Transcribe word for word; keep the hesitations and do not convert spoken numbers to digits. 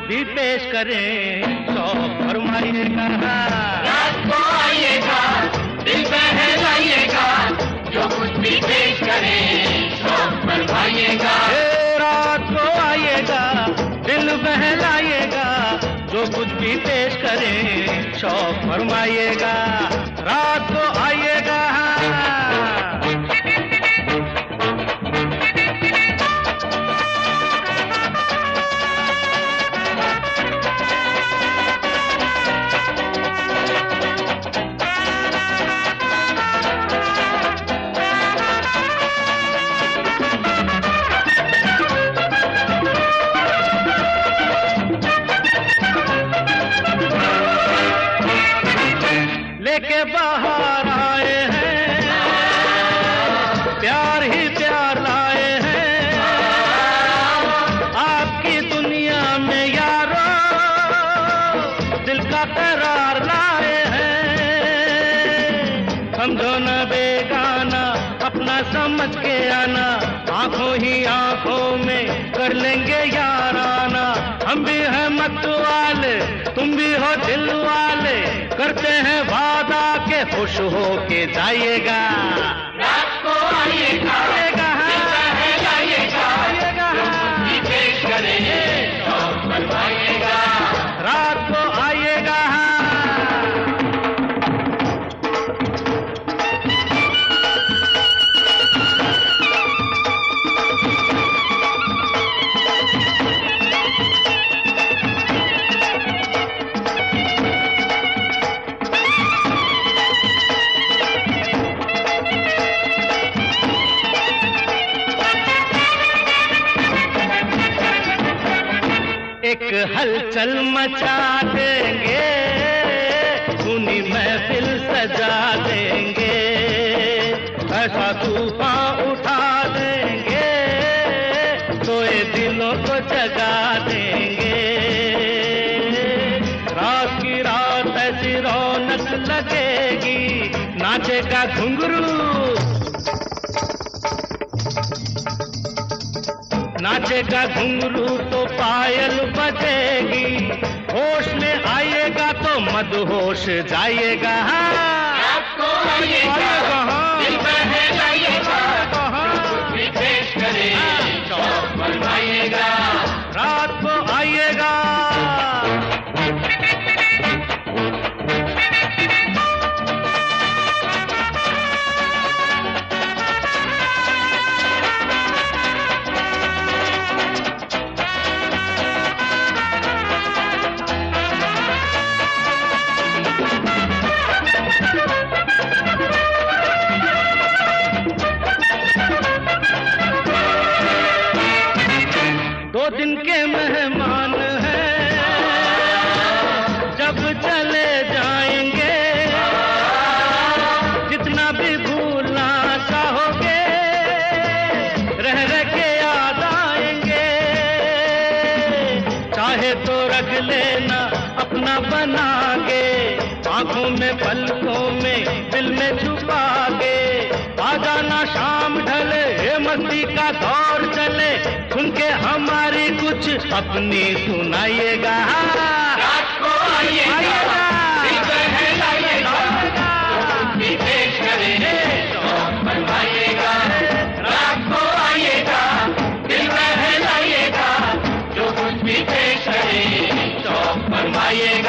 भी पेश करें शौक फरमाइएगा। रात को आइएगा, दिल बहलाइएगा, जो कुछ भी पेश करें शौक फरमाइएगा। रात को आइएगा, दिल बहलाइएगा, जो कुछ भी पेश करें शौक फरमाइएगा। रात को आइएगा। लेके बाहर आए हैं, प्यार ही प्यार लाए हैं, आपकी दुनिया में यारो दिल का करार लाए हैं। समझो न बेगाना, अपना समझ के आना, आंखों ही आंखों में कर लेंगे याराना। हम भी हैं मत वाले, तुम भी हो दिल वाले, करते हैं वादा के खुश हो के जाइएगा। रात को आइएगा, पेश करेंगे शौक फरमाइएगा। रात को आइएगा। एक हलचल मचा देंगे, सुनी महफिल सजा देंगे, ऐसा तूफान उठा देंगे, सोए दिलों को जगा देंगे। रात की रात ऐसी रौनक लगेगी, नाचेगा घुंघरू, नाचेगा घुंघरू तो पायल बजेगी, होश में आइएगा तो मदहोश जाइएगा। रात को आइएगा, दिल बहलाइएगा, जो कुछ भी पेश करें शौक फरमाइएगा। रात को आइएगा। दो दिन के मेहमान हैं, जब चले जाएंगे, जितना भी भूलना चाहोगे, रह रह के याद आएंगे। चाहे तो रख लेना अपना बना के, आंखों में पलकों में दिल में छुपा के, आ जाना शाम ढले, ये मस्ती का दौर चले, सुन के हमारी कुछ अपनी सुनाइएगा। रात को आइएगा, दिल बहलाइएगा, जो कुछ भी पेश करें शौक फरमाइएगा। रात को आइएगा, दिल बहलाइएगा, जो कुछ भी पेश करें शौक फरमाइएगा।